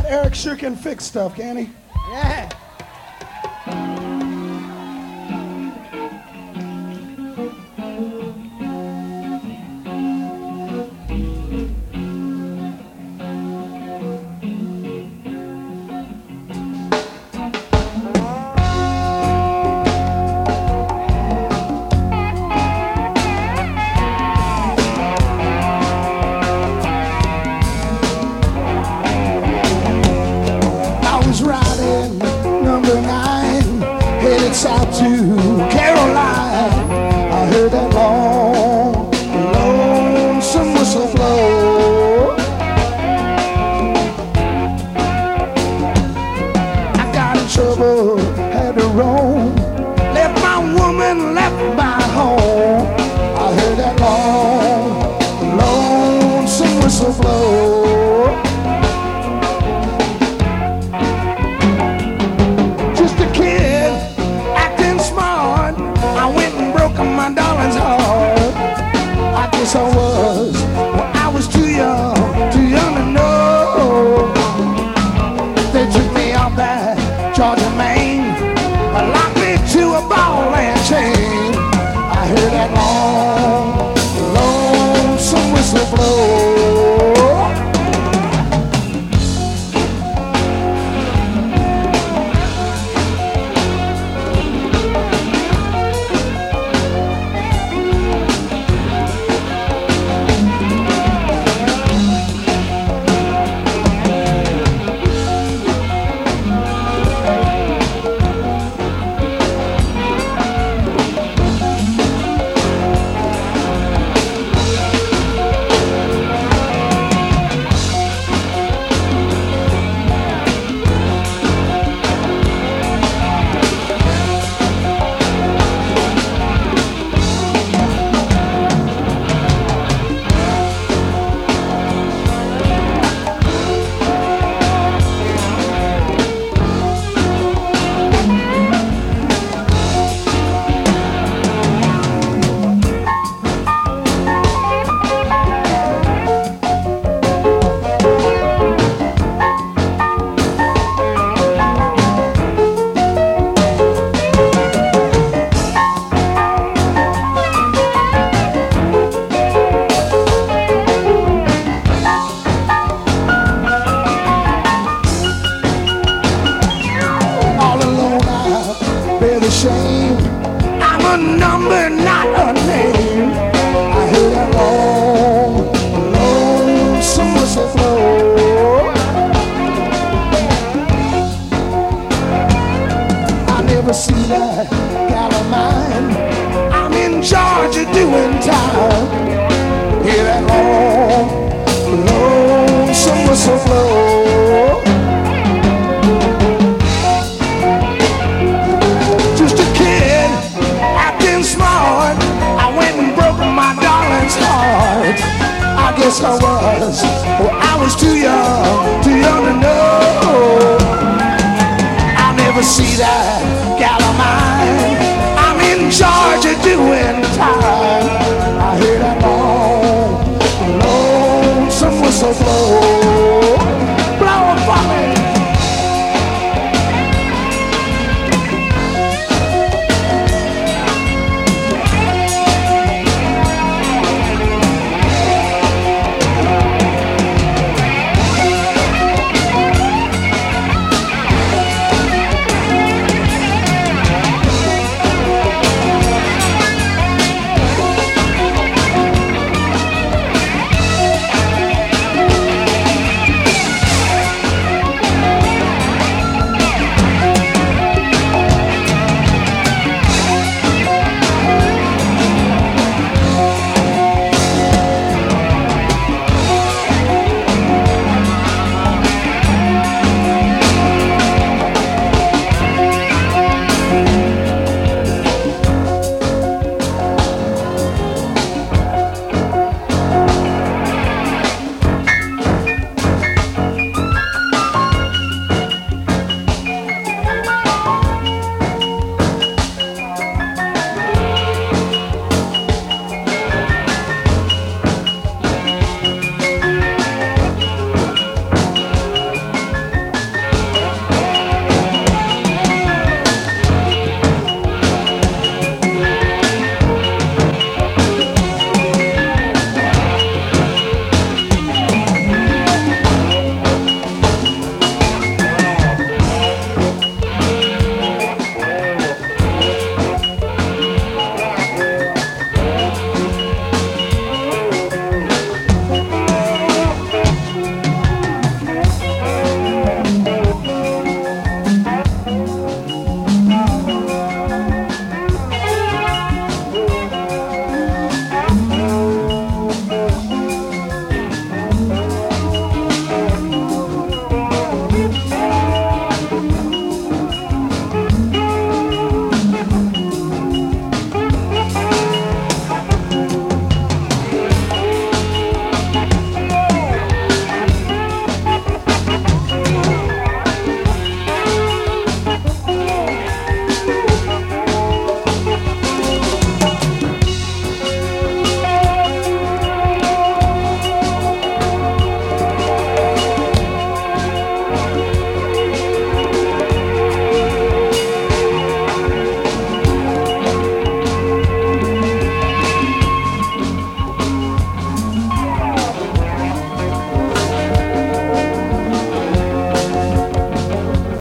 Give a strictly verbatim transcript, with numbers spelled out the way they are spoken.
Eric sure can fix stuff, can he? Yeah. South to Caroline, I heard that long, lonesome whistle blow. I got in trouble, had to roam, left my woman, left my home. I heard that long, lonesome whistle blow. My darling's heart. I guess I was, well, I was too young, too young to know. They took me off that Georgia Main, locked me to a ball and chain. I heard that long, lonesome whistle blow. Shame. I'm a number, not a name. I heard that long, lonesome whistle blow. I never see that gal of mine. I'm in Georgia doing time. Hear that long, lonesome whistle blow. Smart, I went and broke my darling's heart. I guess I was, well, I was too young, too young to know. I'll never see that gal of mine. I'm in Georgia doing